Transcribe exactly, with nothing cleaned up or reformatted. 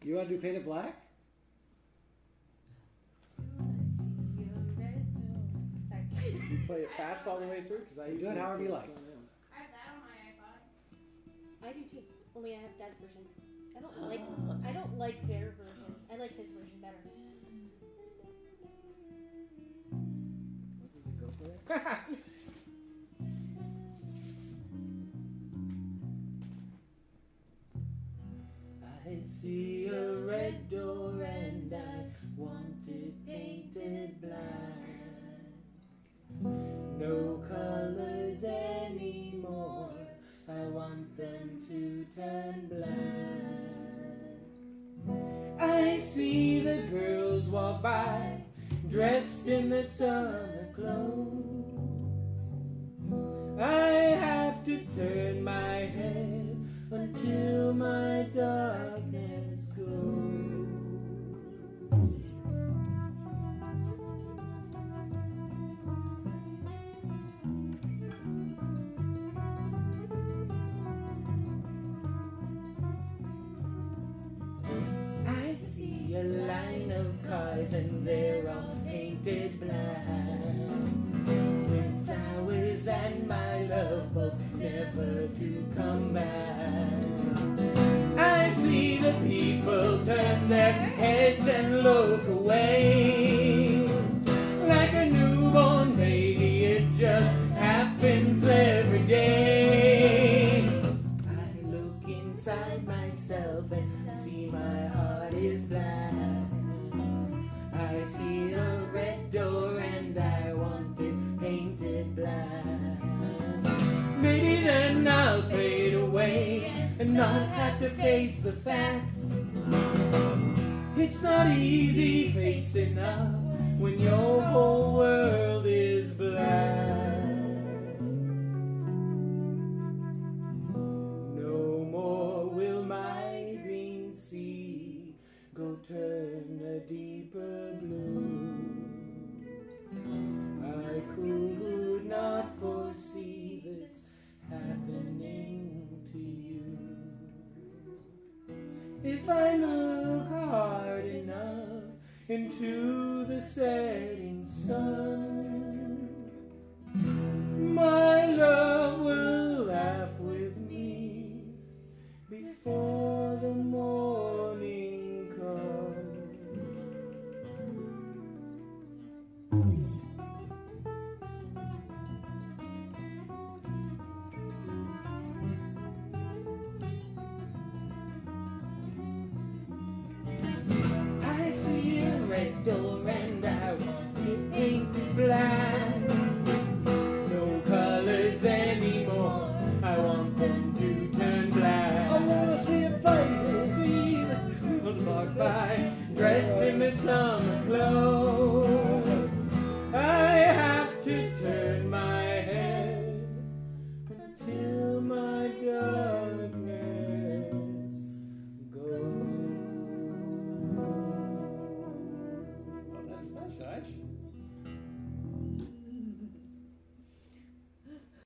You want to do Painted Black? You play it fast all the way through? Because I do it however you like. I have that on my iPod. I do too. Only I have Dad's version. I don't like. I don't like their version. I like his version better. Go for it. I see a red door and I want it painted black. No colors anymore, I want them to turn black. I see the girls walk by, dressed in their summer clothes. I have to turn my head until my darkness goes. I see a line of cars and they're all painted black, with flowers and my love both never to come back. I see the people turn their heads and look away, like a newborn baby, it just happens every day. I look inside myself and see my heart is black. I see a red door and I want it painted black. Maybe then I'll fade away and not have to face the facts. It's not easy facing up when your whole world is black. No more will my green sea go turn a deeper blue. I could not foresee this happening to you. If I look hard enough into the setting sun, my